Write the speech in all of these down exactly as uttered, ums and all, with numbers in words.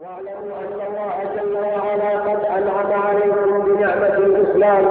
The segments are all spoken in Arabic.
واعلموا أن الله جل وعلا قد أنعم عليكم بنعمة الإسلام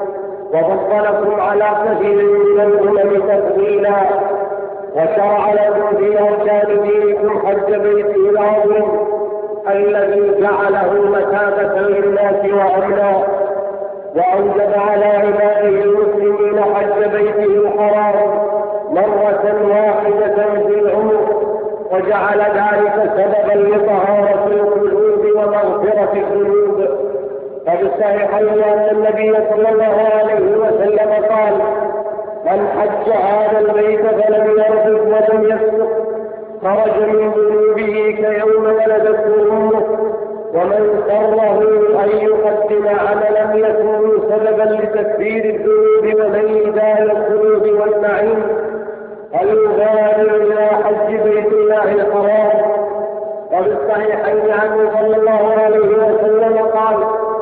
وفضلكم على كثير من الأمم تفضيلا، وشرع لكم في أركان دينكم حج بيته العظيم الذي جعله مثابة للناس وأمنا، وأوجب على عباده المسلمين حج بيته الحرام مرة واحدة في العمر، وجعل ذلك سببا لطهارة القلوب ومغفرة الذنوب. ففي الصحيحين أن النبي صلى الله عليه وسلم قال: من حج هذا البيت فلم يرفث ولم يفسق خرج من ذنوبه كيوم ولدته امه، ومن سره ان يقدم عملا يكون سببا لتكفير الذنوب وميزان الخلود والنعيم فليبادر الى حج بيت الله الحرام. وفي الصحيحين عنه صلى الله عليه وسلم قال: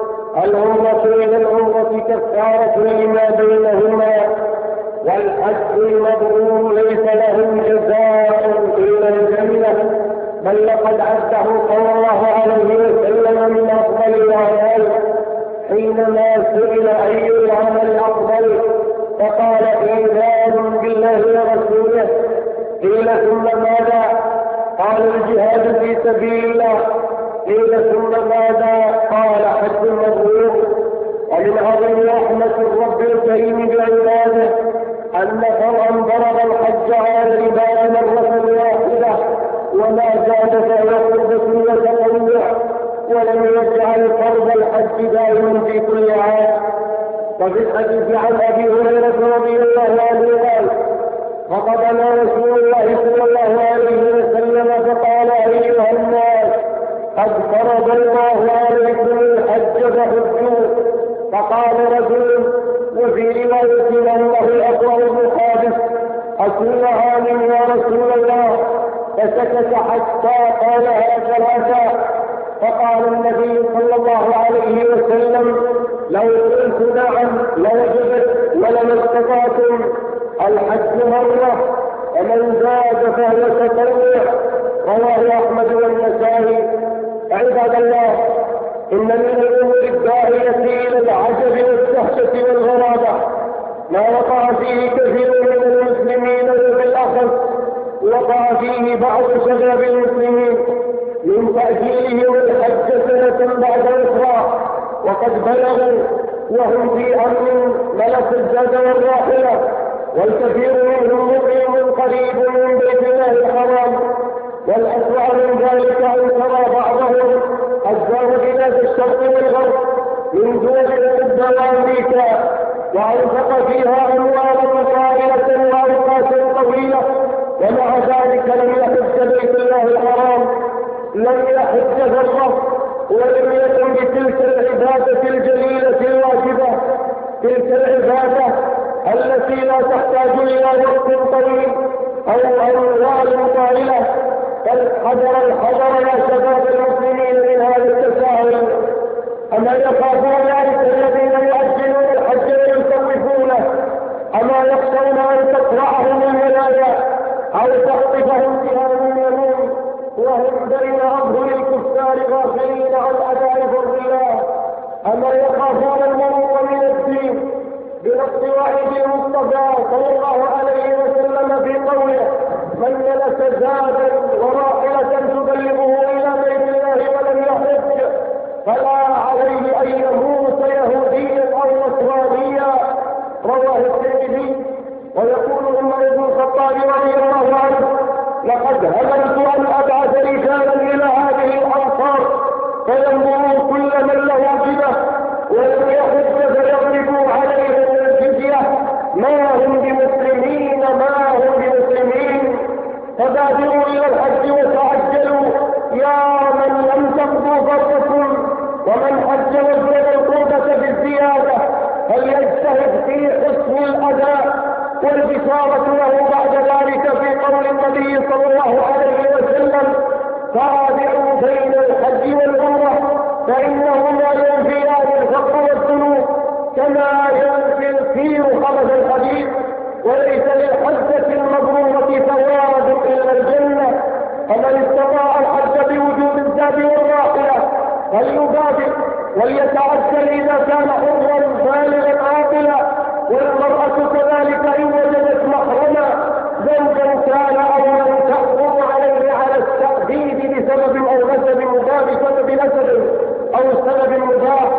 العمرة إلى العمرة كفارة لما بينهما، والحج المبرور ليس له جزاء إلا الجنة، بل لقد عده صلى الله عليه وسلم من أفضل الأعمال حينما سئل أي العمل أفضل فقال: إيمان بالله ورسوله. قيل: ثم ماذا؟ قال: الجهاد في سبيل الله. قيل: ثم ماذا؟ قال: حج مبرور. ومن عظيم رحمة الرب الكريم بعباده أن فرعا ضرب الحج على العباد مرة واحدة، وما زاد فهو قربة وتطوع، ولم يجعل فرض الحج دائما في كل عام. وفي الحديث عن أبي هريرة رضي الله عنه قال: خطبنا رسول الله صلى الله عليه وسلم فقال: أيها الناس، قد فرض الله عليكم الحج فحجوا. فقال رجل: وفي رواية أنه الأقرع بن حابس: أكل عام يا رسول الله؟ فسكت حتى قالها ثلاثة. فقال النبي صلى الله عليه وسلم: لو قلت نعم لوجبت ولما استطعتم. الحج مرة، ومن زاد فهو تطوع. رواه أحمد والنسائي. عباد الله، إن من الأمور الداعية إلى العجب والدهشة والغرابة ما وقع فيه كثير من المسلمين، وبالأخص وقع فيه بعض شباب المسلمين من تأجيلهم الحج سنة بعد أخرى، وقد بلغوا وهم في أمن ملك الزاد والراحلة، والكثير منهم مقيم قريب من بيت الله الحرام. والأسوأ من ذلك أن ترى بعضهم قد زار بلاد الشرق والغرب من دول أوروبا وأمريكا، وأنفق فيها أموالا طائلة وأوقات طويلة، ومع ذلك لم يحج بيت الله الحرام، لم يحج ذرة، ولم يكن بتلك العبادة الجليلة الواجبة، تلك العبادة التي لا تحتاج إلى وقت طويل أو أموال طائلة. فالحذر الحذر يا شباب المسلمين من هذا التساهل. أما يخافون ذلك الذين يؤجلون الحج ويسوفونه؟ أما يخشون أن تقرعهم المنايا أو تخطفهم سهام اليمين وهم بين أظهر الكفار غافلين عن أداء فرض الله؟ أما يخافون المروء من الدين بنص وعد المصطفى صلى الله عليه وسلم في قوله: من ملك زادا وراحلة تبلغه إلى بيت الله ولم يحج فلا عليه أن يموت يهوديا أو نصرانيا. رواه الترمذي. ويقول عمر بن الخطاب رضي الله عنه: لقد هممت أن أبعث رجالا إلى هذه الأمصار فينظروا كل من له جبة ولم يحج فيضربوا عليهم الجزية، ما هم بمسلمين ما هم بمسلمين. فبادروا إلى الحج وتعجلوا يا من لم تقضوا فرضكم، ومن حج وجد القربة بالزيادة فليجتهد في حسن الأداء والبشارة له بعد ذلك في قول النبي صلى الله عليه وسلم: تابعوا بين الحج والعمرة فإنهما ينفيان الفقر والذنوب كما ينفي الكير خبث الحديد، وليس للحجة المبرورة ثواب إلا الجنة. فمن استطاع الحج بوجوب الزاد والراحة فليبادر وليتعجل إذا كان حرا بالغا عاقلا، والمرأة كذلك إن وجدت محرما زوجا كان أو من تحرم عليه على التأديب بسبب أو نسب مضاف بسبب نسب أو سبب مضاف،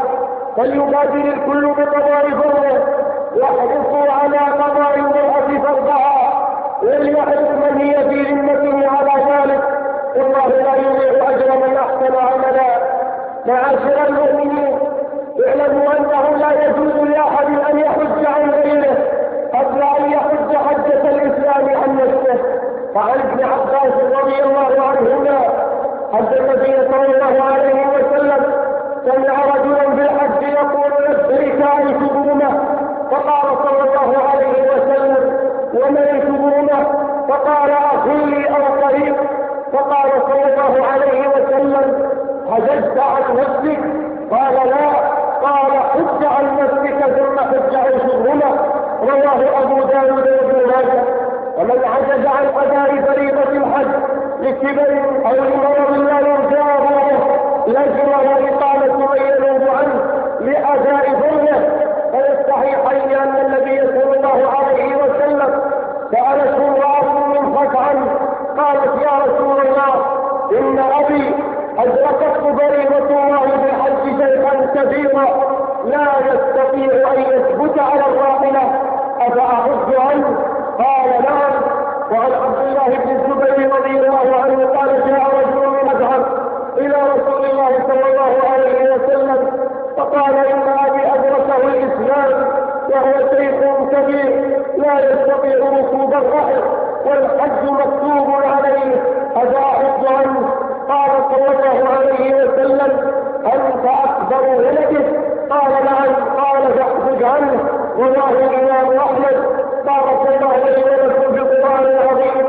فليبادر الكل بقضاء فرضه واحرصوا على قضاء المرأة فرضها، وليحرص من هي في ذمته على ذلك، والله لا يضيع أجر من أحسن عملا. معاشر المؤمنين، اعلموا أنه لا يجوز لأحد أن يحج عن غيره قبل أن يحج حجة الإسلام عن نفسه. فعن ابن عباس رضي الله عنهما أن النبي صلى الله عليه وسلم سمع رجلا بالحج يقول لبيك عن شبرمه، فقال صلى الله عليه وسلم ومن شبرمه؟ فقال أخي أو طريق، فقال صلى الله عليه وسلم حججت عن نفسك؟ قال لا، قال حج عن نفسك ثم حج عن شبرمه، رواه أبو داود وابن ماجه. ومن عجز عن أداء فريضة الحج لكبر أو لمرض لا يرجى ضرره لزم وإقامة من ينوب عنه لأداء ظلمه. ففي الصحيحين أن النبي صلى الله عليه وسلم سألته امرأة من خثعم قالت يا رسول الله إن أبي أدركته فريضة الله بالحج شيئا كبيرا لا يستطيع أن يثبت على الراحلة، أفأحج عنه؟ قال نعم. وعن عبد الله بن الزبير رضي الله عنه قال جاء رجل من أزهر إلى رسول الله صلى الله عليه وسلم فقال إن أبي أدركه الإسلام وهو شيخ كبير لا يستطيع ركوب الرحل والحج مكتوب عليه، أفأحج عنه؟ قال صلى الله عليه وسلم أنت أكبر ولده؟ قال نعم. قال فاحجج عنه، رواه الإمام أحمد. بارك الله لي ولكم بالقرآن العظيم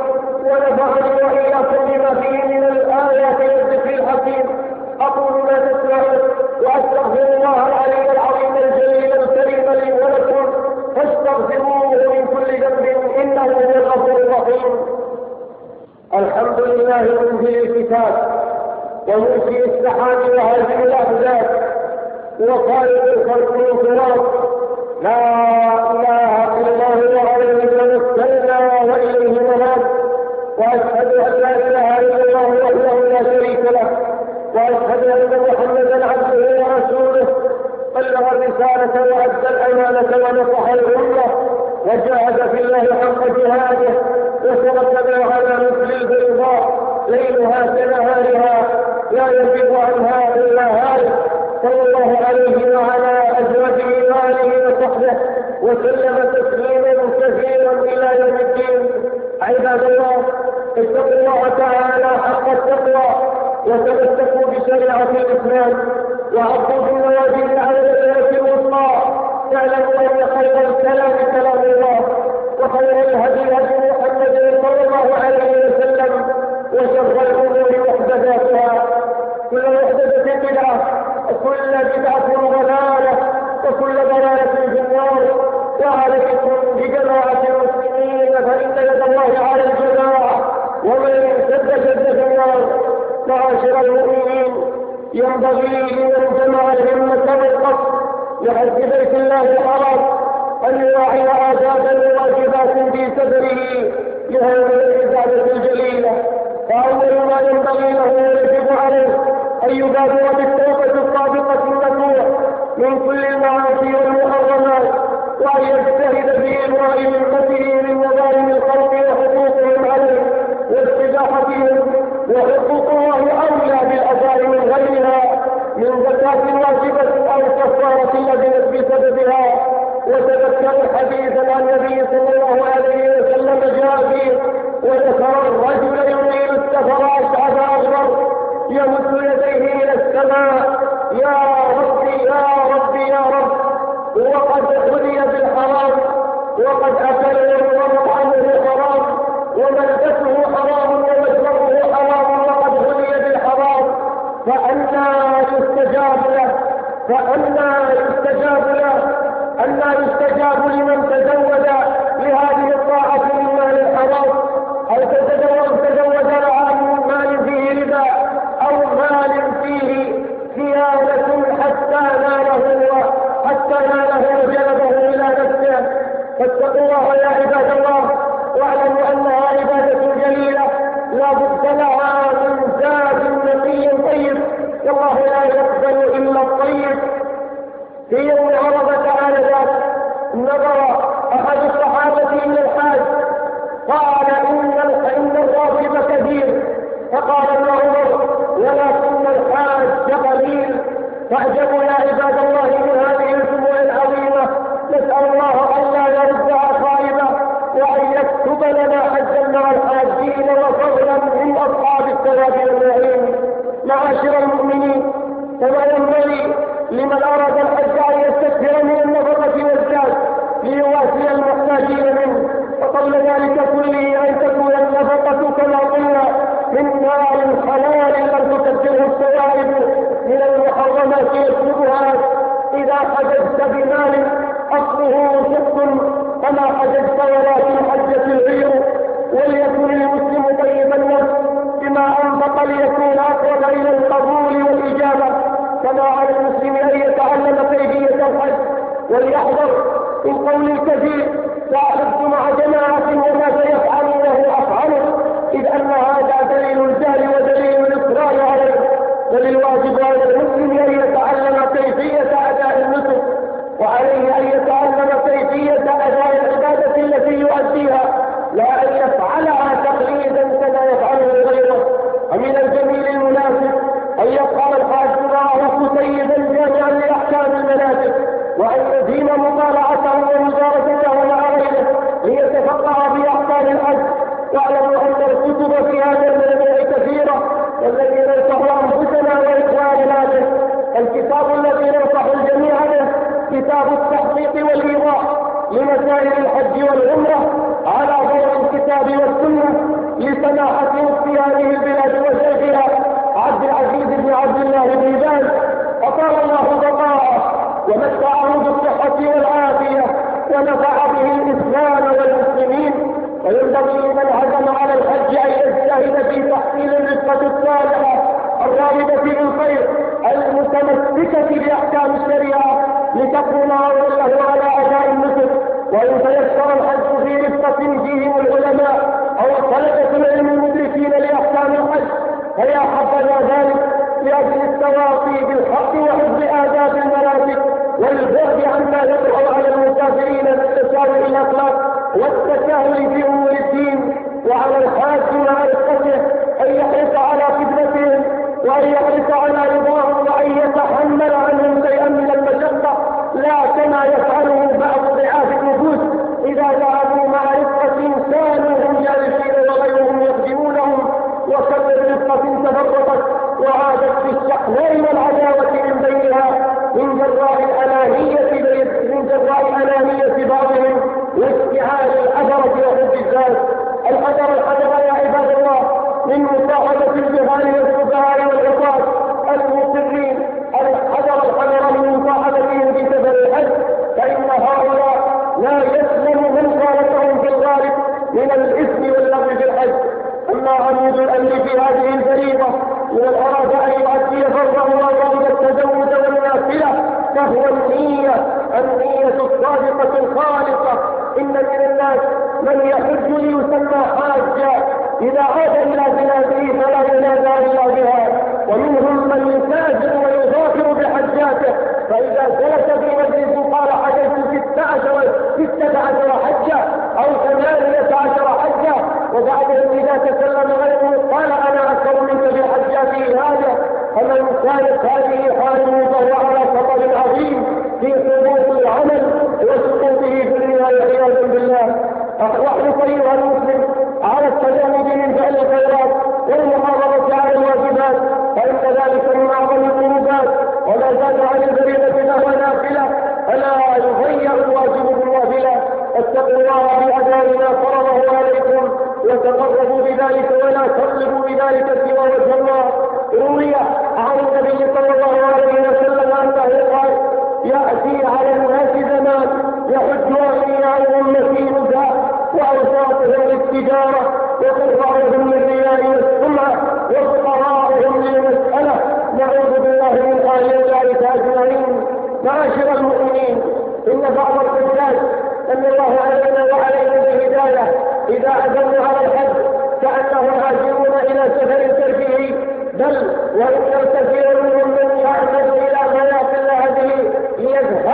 ونفعني وإياكم بما فيه من الآيات والذكر الحكيم. أقول ما تسمعون وأستغفر الله العلي العظيم الجليل الكريم لي ولكم فاستغفروه من كل ذنب إنه هو الغفور الرحيم. الحمد لله منزل الكتاب ومنشئ السحاب وهذه الأحداث وخالق الخلق والخلاق، لا إله إلا هو عليه توكلنا وإليه مآب، وأشهد أن لا إله إلا الله وحده لا شريك له، وأشهد أن محمدا عبده ورسوله بلغ الرسالة وأدى الأمانة ونصح الأمة وجاهد في الله حق جهاده وتركنا على مثل البيضاء ليلها كنهارها لا يزيغ عنها إلا هالك، صلى الله عليه وعلى أزواجه وآله وصحبه وسلم تسليما كثيرا إلى يوم الدين. عباد الله، اتقوا الله تعالى حق التقوى وتمسكوا بشريعة الإسلام وعضوا بالنواجذ على الآيات الوسطى. اعلموا أن خير الكلام كلام الله وخير الهدي هدي محمد صلى الله عليه وسلم وشر الأمور محدثاتها، كل محدثة بدعة وكل بدعة ضلالة وكل ضلالة في النار. وعليكم بجماعة المسلمين فإن يد الله على الجماعة ومن سد شد في النار. معاشر المؤمنين، ينبغي لمن جمع الهمة والقصد لحج بيت الله الحرام أن يراعي آدابا وواجبات في سفره لهذه العبادة الجليلة. فأول ما ينبغي له ويجب عليه أن يبادر بالتوبة الصادقة النصوح من كل المعاصي والمحرمات، وأن يجتهد في إبراء ذمته من مظالم الخلق وحقوقهم عليه واستباحتهم، وحقوق الله أولى بالأداء من غيرها من زكاة واجبة أو كفارة لزمت بسببها. وتذكر حديثا عن النبي صلى الله عليه وسلم جاء فيه وذكر الرجل يريد السفر أشعث أغبر يمد يديه إلى السماء يا ربي يا ربي يا رب، وقد غذي بالحرام وقد أكل ومطعمه حرام وملبسه حرام ومشربه حرام وقد غذي بالحرام، فأنى يستجاب له فأنى يستجاب له أنى يستجاب لمن تزود لهذه الطاعة من مال الحرام أو تزود تزود عن مال فيه ربا أو مال فيه فيه في يوم عرفة آنذاك نظر أحد الصحابة إلى الحاج قال إن إن الراكب كثير، فقال ابن عمر ولكن الحاج قليل. فاعجبوا يا عباد الله من هذه الجموع العظيمة، نسأل الله ألا يردها خائبة وأن يكتب لنا حجا مع الحاجين وفضلا من أصحاب الثواب والنعيم. معاشر المؤمنين، كما ينبغي لمن أراد الحج أن يستكثر من النفقة والزاد ليواسي المحتاجين منه، وقبل ذلك كله أن تكون النفقة كما قلنا من مال حلال لم تكدره الشوائب من المحرمات والشبهات. إذا حججت بمال أصله شق فما حججت ولكن حجت الغير. وليكن المسلم طيب النفس بما أنفق ليكون أقرب إلى القبول والإجابة. كما على المسلم أن يتعلم كيفية الحج وليحذر من قول الكثير سأحج مع جماعة وما سيفعلونه أفعله، إذ أن هذا دليل الجهل ودليل الإصرار عليه. وللواجب على المسلم أن يتعلم كيفية أداء النسك، وعليه أن يتعلم كيفية أداء العبادة التي يؤديها، لا أن يفعلها تقليدا كما يفعله غيره. ومن الجميل المناسب أن يفعل الحاج معه سيدا جامعا لأحكام المناسك، وأن يدين مطالعته ومجالسته مع غيره ليتفقه في أحكام الحج. واعلموا أن الكتب في هذا الموضوع كثيرة، والذي ننصح أنفسنا وإخواننا به. الكتاب الذي ننصح الجميع به كتاب التحقيق والإيضاح لمسائل الحج والعمرة على ضوء الكتاب والسنة لسماحة مفتي هذه البلاد وشيخها عبد العزيز بن عبد الله بن باز، أطال الله بقاءه ومتعه بالصحة والعافية ونفع به الإسلام والمسلمين. وينبغي لمن عزم على الحج أن يجتهد في تحصيل الرزقة الصالحة الراغبة في الخير المتمسكة بأحكام الشريعة لتكون عونا له على أداء النسك. وإن تيسر الحج في رفقة فيهم العلماء أو طلبة العلم المدركين لأحكام الحج فيا حبذا ذلك لأجل التواصي بالحق وحفظ آداب المناسك والبعد عما يطرأ على المسافرين بالتساهل الأخلاق والتساهل في أمور الدين. وعلى الحاج مع رفقته أن يحرص على خدمتهم وأن يحرص على رضاهم وأن يتحمل عنهم شيئا من المشقة، لا كما يفعله بعض ضعاف النفوس إذا ذهبوا مع رفقة كانوا هم جالسين وغيرهم يخدمونهم، وكم رفقة تفرقت وعادت بالشحناء والعداوة من بينها من جراء الأنانية من جراء أنانية بعضهم واستعان الأثرة وحب الذات. الحذر الحذر يا عباد الله من مصاحبة الجهال والسفهاء والعصاة المصرين، الحذر الحذر من مصاحبتهم في سفر الحج، فإن هؤلاء لا يسلم من خالفهم في الغالب من الإثم واللغو في الحج. أما عمود الأمر في هذه الفريضة ومن أراد أن يؤدي فرضه وأراد التزوج والنافلة فهو النية النية الصادقة الخالصة. إن من الناس من يحج ليسمى حاجا إذا عاد إلى بلاده فلا ينادى إلا بها، ومنهم من يسافر ويظافر بحجاته فإذا جلس في مجلس قال حججت ستة عشر ستة عشر حجة أو ثمانية عشر حجة، وبعدهم إذا تكلم غيره قال أنا أكثر منك بحجاتي هذا. فمن كانت هذه حاله فهو على خطر عظيم في حبوط العمل وسقوطه في النهاية عياذا بالله. واحرص أيها المسلم على التجانب من فعل الخيرات والمحافظة على الواجبات، فإن ذلك من أعظم القربات، وما زاد عن الفريضة فهو نافلة فلا يضيع الواجب بالنافلة. اتقوا الله بأداء ما فرضه عليكم وتقربوا بذلك ولا تطلبوا بذلك سوى وجه الله. روي عن النبي صلى الله عليه وسلم أنه قال يأتي على الناس زمان يحج أغنياء أمتي نزاع وأوساطهم للتجارة وقرارهم للرياء والسمعة وفقراءهم للمسألة، نعوذ بالله من حال ذلك أجمعين. معاشر المؤمنين، إن بعض الحجاج صلى الله علينا وعليهم بالهداية إذا عزموا على الحج كأنهم هاجرون إلى سفر ترفيهي، بل وإن كثير منهم من يعمد إلى مناطق هذه ليذهب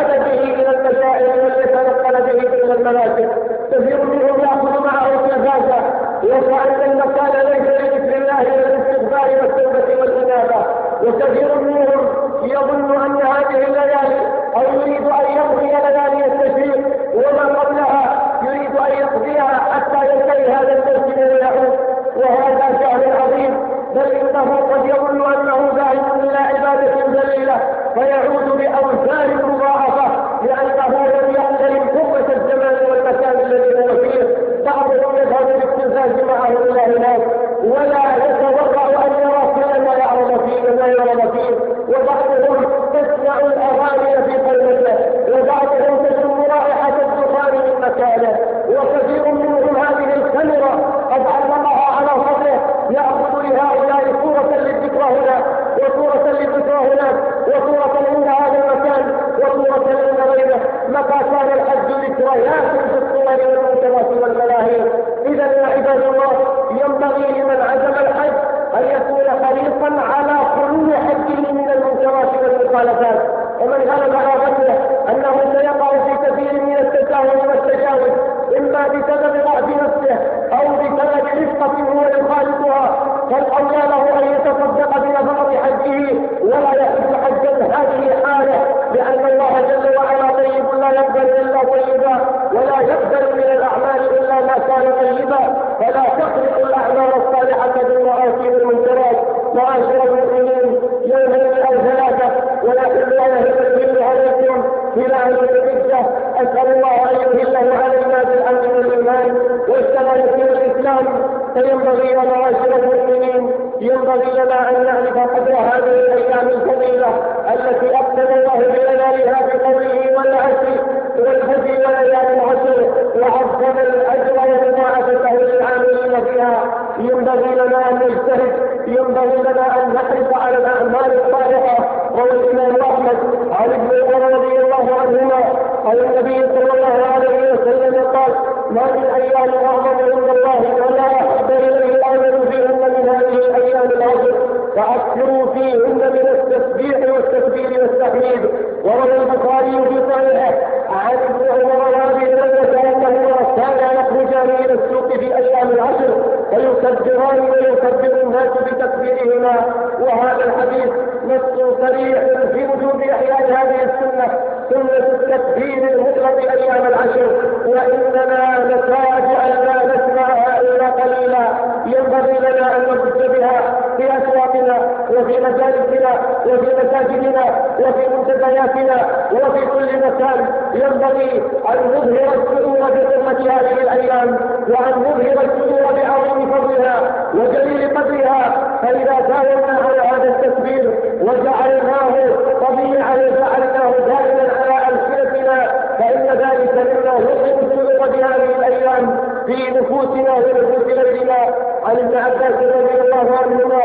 أهل العزة أسأل الله أن يهله علينا بالأمن والإيمان والسلامة والإسلام. فينبغي يا معاشر المسلمين ينبغي لنا أن نعرف قدر هذه الأيام الفضيلة التي أقسم الله بجلالها بقوله والعشر والفجر وليالي العشر وعظم الأجر ومضاعفته للعاملين فيها. ينبغي لنا أن نجتهد، ينبغي لنا أن نحرص على الأعمال الصالحة. روى الإمام أحمد عن ابن عمر رضي الله عنهما قال النبي صلى الله عليه وسلم قال: ما من أيام أعظم عند الله ولا أحب إليه العمل فيهن من هذه الأيام العشر، فأكثروا فيهن من التسبيح والتكبير والتحميد. وروى البخاري في صحيحه عن ابن عمر وابي هريرة أنهما كانا يخرجان إلى السوق في أيام العشر فيكبران ويكبر الناس بتكبيرهما. وهذا الحديث نص صريح في وجوب إحياء هذه السنة، سنة التكبير المطلق أيام العشر، وإننا نحتاج أن لا نسمعها إلا قليلا. ينبغي لنا أن نبث بها في أسواقنا وفي مجالسنا وفي مساجدنا وفي منتدياتنا وفي كل مكان. ينبغي أن نظهر السرور بحرمة هذه الأيام، وأن نظهر السرور بعظيم فضلها وجليل قدرها. فإذا داومنا على هذا التكبير وجعلناه طبيعا وجعلناه دائما على ألسنتنا فإن ذلك مما يظهر السرور بهذه الأيام في نفوسنا ونفوس غيرنا. عن ابن عباس رضي الله عنهما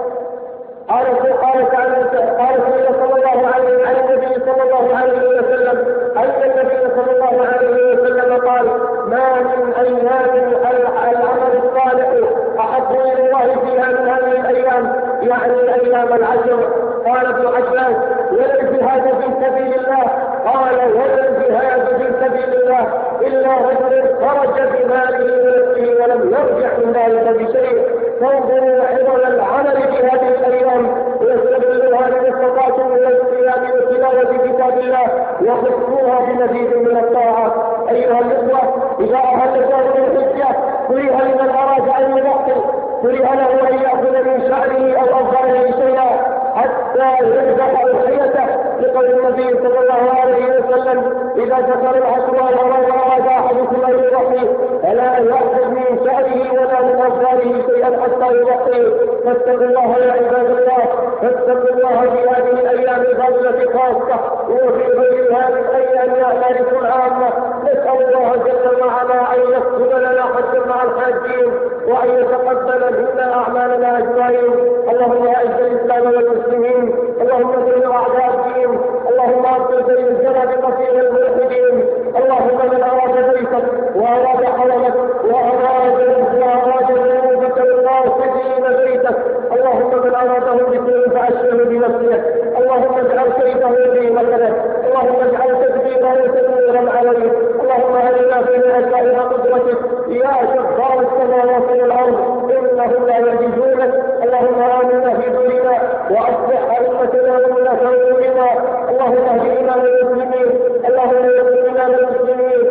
قال قال قال صلى الله عليه عن النبي صلى الله عليه وسلم أن النبي صلى الله عليه وسلم قال: ما من أيام العمل الصالح أحب إلى الله فيها من هذه الأيام، يعني أيام العشر. قال ابن عباس: ولا الجهاد في سبيل الله. قال: ولا الجهاد في سبيل الله إلا رجل خرج بماله ونفسه ولم يرجع من ذلك بشيء. فانظروا عظم العمل في هذه الأيام واستغلوها لما استطعتم من الصيام وتلاوة كتاب الله وخصوها بمزيد من الطاعة. أيها الإخوة، إذا أهل شهر الحجة كره لمن أراد أن يبطل، كره له أن يأخذ من شعره أو أظهره شيئا حتى يذبح أضحيته، لقول النبي صلى الله عليه وسلم: إذا ذكر العشر وأراد أحدكم أن يضحي فلا يأخذ من شعره ولا من أظهاره شيئا حتى يضحي. فاتقوا الله يا عباد الله، فاتقوا الله في هذه الأيام الفاضلة خاصة وفي غير هذه الأيام أعمالكم عامة. نسأل الله جل وعلا أن يكتب لنا حجا مع الحاجين وأن يتقبل منا أعمالنا أجمعين. اللهم أعز الإسلام والمسلمين، اللهم دمر أعداء الدين، اللهم أبطل بين الزنادقة والملحدين. اللهم من أراد بيتك وأراد حرمك وأراد وأراد ذنوبك القاصدين بيتك، اللهم من أراده بسوء فأشره بنفسه، اللهم اجعل كيده في مكانه، اللهم اجعل تدبيره تدميرا عليه. اللهم أرنا في عجائب قدرتك يا جبار السماوات والأرض إنهم لا يعجزونك. اللهم آمنا في ديننا وأصلح أئمتنا وولاة أمورنا. اللهم اهدنا للمسلمين، اللهم اهدنا للمسلمين،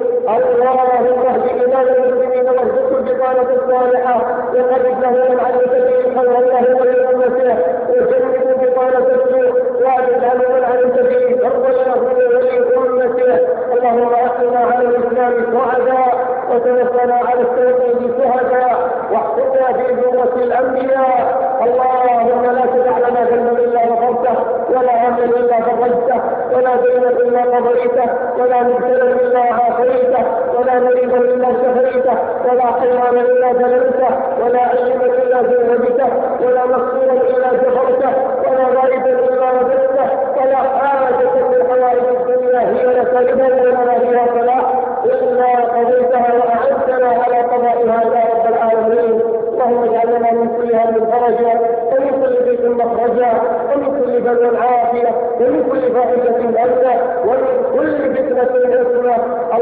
اللهم اهدنا للمسلمين وارزقنا البطانة الصالحة وقرب له من عدل به خير الله ولأمته وجنب البطانة السوء واجعل له من عدل به فرضا له ولأمته. اللهم أحسنا على الإسلام سعداء وتوفنا على التوحيد شهداء واحفظنا في زمرة الأنبياء. اللهم لا تدع لنا ذنبا إلا غفرته ولا هما إلا فرجته ولا دينا إلا قضيته ولا مبتلا إلا عافيته ولا مريضا إلا شفيته ولا حيوانا إلا دللته ولا علما إلا زوجته ولا مقصورا إلا جبرته ولا غائبا إلا رددته ولا حاجة من حوائج الدنيا هي لك رضا ولا فيها صلاح إلا قضيتها وأعنتنا على قضائها يا رب العالمين. اللهم اجعل لنا من كل هم فرجا ومن كل ضيق مخرجا ومن كل بلوى عافية ومن كل فاحشة بأسا ومن كل فتنة حسنة.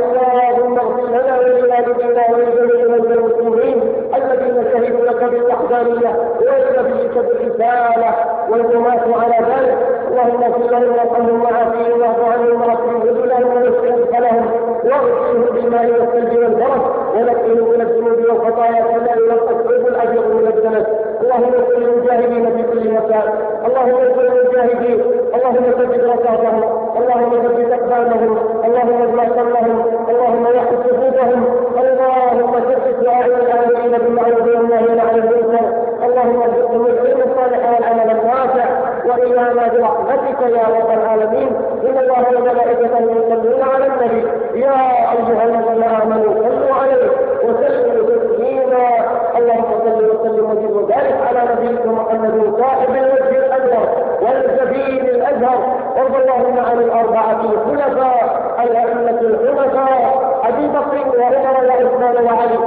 اللهم اغفر لنا ولوالدينا ولجميع المسلمين الذين شهدوا لك بالوحدانية ولنبيك بالرسالة والممات على ذلك. اللهم اغفر لهم وارحمهم وعافيهم واعف عنهم واكرم نزلهم ووسع مدخلهم واغسلهم بالماء والثلج والبرد ونقهم من الذنوب والخطايا كما ينقى الثوب الابيض من الدنس. اللهم اغفر للمجاهدين في كل مكان، اللهم اغفر للمجاهدين، اللهم ثبت ركعتهم، اللهم ثبت اقدامهم، وإيانا برحمتك يا رب العالمين. إن الله وملائكته يصلون على النبي يا أيها الذين آمنوا صلوا عليه وسلموا تسليما. اللهم صل وسلم وزد وبارك على نبيك محمد صاحب الوجه الأنور والجبين الأزهر. وارض اللهم عن الأربعة الخلفاء الأئمة الحنفاء أبي بكر وعمر وعثمان وعلي